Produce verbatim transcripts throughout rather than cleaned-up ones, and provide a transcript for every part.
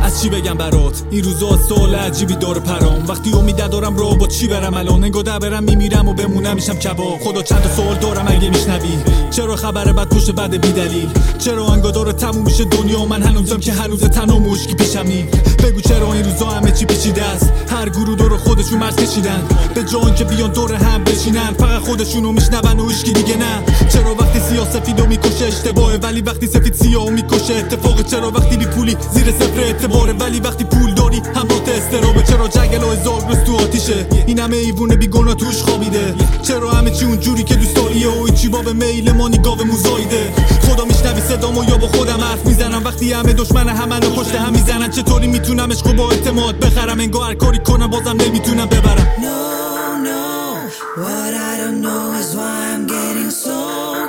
از چی بگم برات این روزا سوال عجیبی داره پرام. وقتی امید ندارم رو با چی برم الان، انگار در برم میمیرم و بمونم میشم کباب. خدا چند تا سوال دارم اگه میشنوی، چرا خبر بد پشت بد بی دلیل؟ چرا انگار داره تموم میشه دنیا من هنوزم که هنوز تنها مشکی پیشمی؟ بگو چرا این روزا همه چی پیچیده است؟ هر گروه دور خودشون مرز کشیدن به جان که بیان دور هم بشینن، فقط خودشونو میشنون و هیچکی دیگه نه. چرا وقتی سیاه سفیدو میکشه اشتباهه ولی وقتی سفید سیاهو میکشه اتفاقه؟ چرا وقتی بی پولی زیر صفر اعتباره ولی وقتی پول داری همراه استرابه؟ چرا جنگل و هزار روز تو آتیشه این همه ایوونه بیگناه توش خوابیده؟ چرا همه چی اونجوری که دوست داریه و هیچی باب میل ما نگاه موزاییده؟ خدا میشنوی صدامو یا با خودم حرف میزنم وقتی همه دشمن همه پشت هم میزنن؟ چطوری میتونم عشقو با اعتماد بخرم؟ انگار هر کاری کنم بازم نمیتونم ببرم. No, no, what I don't know is why I'm getting so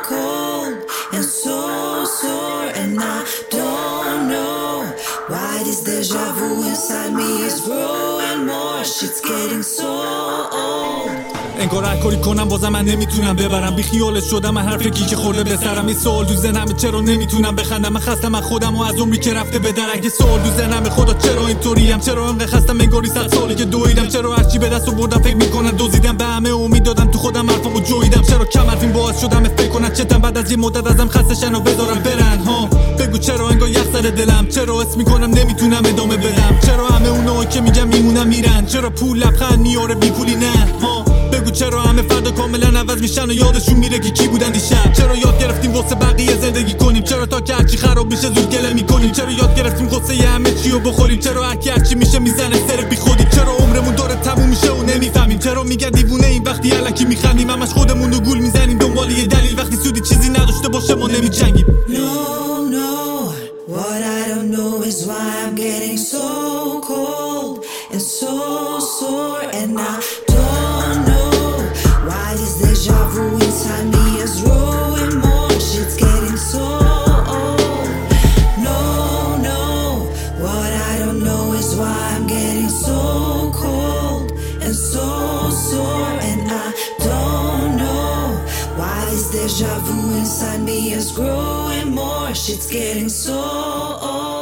cold and so sore, and I don't know why this deja vu inside me is growing more. Shit's getting so old. انگار هر کاری کنم بازم من نمیتونم ببرم. بی خیالت شدم من هر فکری که خورده به سرم. این سوال تو ذهنم چرا نمیتونم بخندم؟ من خستم من خودم و از عمری که رفته به درک. یه سوال تو ذهنم خدا چرا اینطوریم؟ چرا انقدر خستم انگاری صد سالی که دویدم؟ چرا هرچی به دست آوردم فکر میکنن دزدیدم؟ به همه امید دادم تو خودم حرفمو جویدم. چرا کم حرفیم باعث شدم فکر کنن چتم بعد از یه مدت ازم خستشن و بذارم برن ها؟ بگو چرا انگار یخ زده دلم؟ چرا حس میکنم نمیتونم ادامه بدم؟ چرا همه اونایی که میگم میمونن میرن؟ چرا پول لبخند میاره بی پولی نه ها؟ بگو چرا همه فردا کاملا عوض میشن و یادشون میره که کی بودن دیشب؟ چرا یاد گرفتیم واسه بقیه زندگی کنیم؟ چرا تا که هرچی خراب میشه زود گله میکنیم؟ چرا یاد گرفتیم غصه همه چی رو بخوریم؟ چرا هرکی هرچی میشه میزنه سر بی خودی؟ چرا عمرمون داره تموم میشه و نمیفهمیم؟ چرا میگن دیوونه این وقتی الکی میخندیم؟ همش خودمون رو گول میزنیم دنبال یه دلیل وقتی سودی چیزی نداشته باشه ما نمیجنگیم. No, no, what I don't know is why I'm getting so cold and so sore, and I don't know why this deja vu inside me is growing more. Shit's getting so old. No, no, what I don't know is why I'm getting so cold and so sore, and I don't know why this deja vu inside me is growing more. Shit's getting so old.